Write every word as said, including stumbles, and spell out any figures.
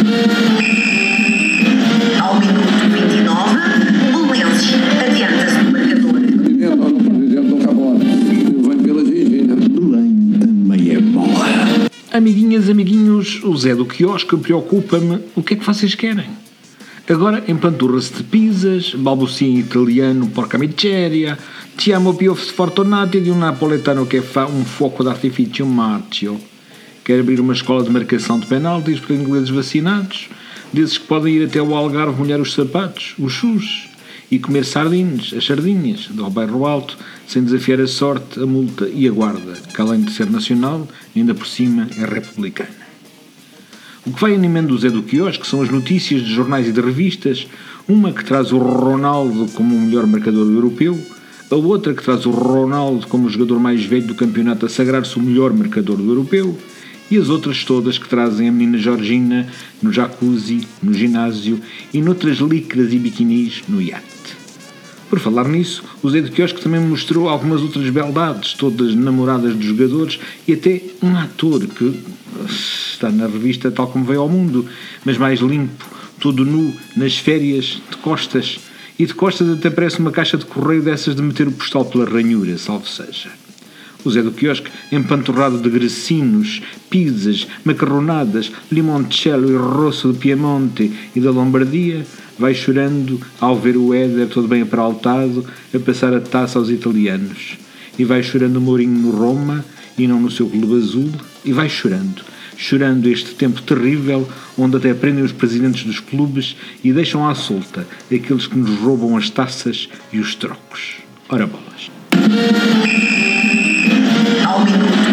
Ao minuto vinte e nove, o Belenenses adianta-se do marcador. Belém também é bola. Amiguinhas, amiguinhos, o Zé do quiosque preocupa-me. O que é que vocês querem? Agora empanturra-se de pizzas, balbucia em italiano porca miseria, ti amo più sfortunati di un napoletano che fa um foco de artifício marcio. Quer abrir uma escola de marcação de penaltis para ingleses vacinados, desses que podem ir até ao Algarve molhar os sapatos, os chus, e comer sardinhas, as sardinhas, do bairro alto, sem desafiar a sorte, a multa e a guarda, que além de ser nacional, ainda por cima é republicana. O que vai animando o Zé do quiosque são as notícias de jornais e de revistas, uma que traz o Ronaldo como o melhor marcador europeu, a outra que traz o Ronaldo como o jogador mais velho do campeonato a sagrar-se o melhor marcador do europeu, e as outras todas que trazem a menina Georgina no jacuzzi, no ginásio e noutras licras e biquinis no iate. Por falar nisso, o Zé do quiosque também mostrou algumas outras beldades, todas namoradas dos jogadores, e até um ator que está na revista tal como veio ao mundo, mas mais limpo, todo nu, nas férias, de costas, e de costas até parece uma caixa de correio dessas de meter o postal pela ranhura, salvo seja. O Zé do quiosque, empanturrado de grecinos, pizzas, macarronadas, limoncello e rosso de Piemonte e da Lombardia, vai chorando ao ver o Éder todo bem aperaltado a passar a taça aos italianos. E vai chorando o Mourinho no Roma e não no seu clube azul. E vai chorando, chorando este tempo terrível onde até prendem os presidentes dos clubes e deixam à solta aqueles que nos roubam as taças e os trocos. Ora bolas. Ao minuto